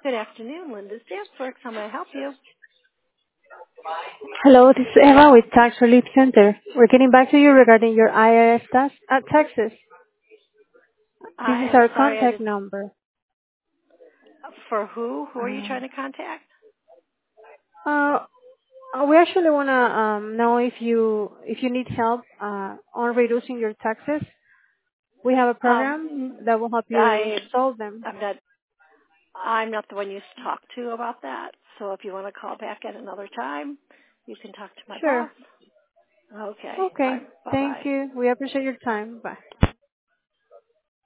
Good afternoon, Linda's Dance Works. How may I help you? Hello, this is Eva with Tax Relief Center. We're getting back to you regarding your IRS taxes. This I is am our sorry, I contact didn't. number. For who? Who are you Uh, trying to contact? uh, we actually want to know if you need help on reducing your taxes. We have a program that will help you I solve them. I'm not I'm not the one you talk to about that. So if you want to call back at another time, you can talk to my Sure. boss. Okay. All Okay. right. Bye Thank bye. you. We appreciate your time. Bye.